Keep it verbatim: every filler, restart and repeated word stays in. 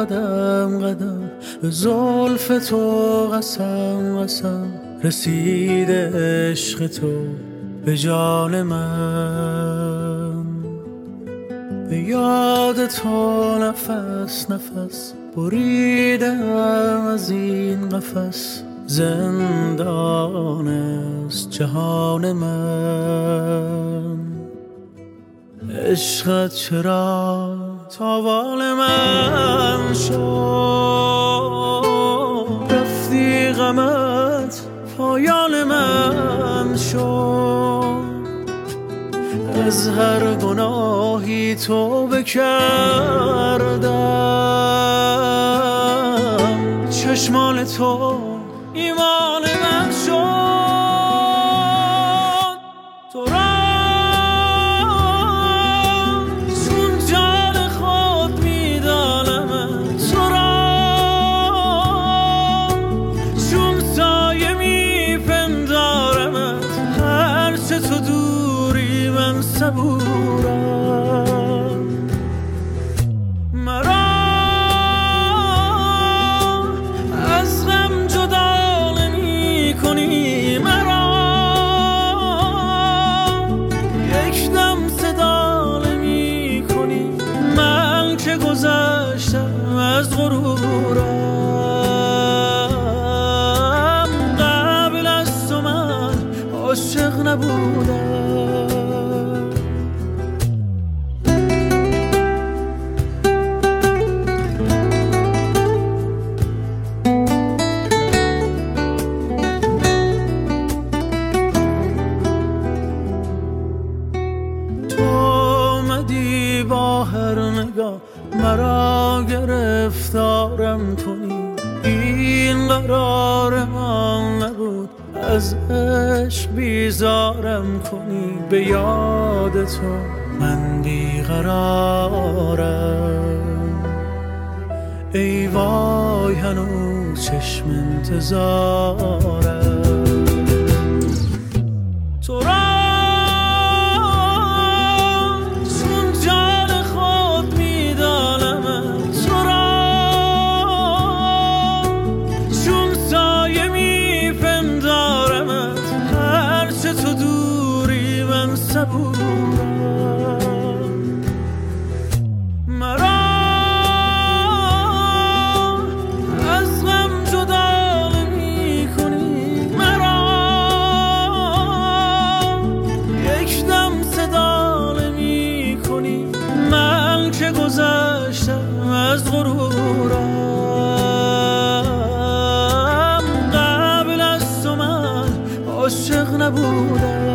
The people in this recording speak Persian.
قدم قدم به زلف تو قسم قسم رسیده عشق تو به جان من. به یاد تو نفس نفس بریدم از این قفس، زندان است جهان من. عشقت چرا تاوان من شد، رفتی غمت پایان من شد. از هر گناهی توبه کردم، چشمان تو ایمان من شد. تو را چون جان خود میدانم، تو را چون سایه میپندارم، هرچه تو دوری من صبورم. مرا از غم جدا نمی کنی، مرا یک دم صدا نمی کنی. من که گذشتم از غرورم، قبل از تو من عاشق نبودم. با هر نگاه مرا گرفتارم کنی، این قرار من نبود از عشق بیزارم کنی. به یاد تو من بیقرارم، ای وای هنوز چشم انتظارم. تو را صبورم. مرا از غم جدا نمی کنی، مرا یک دم صدا نمی کنی. من که گذشتم از غرورم، قبل از تو من عاشق نبودم.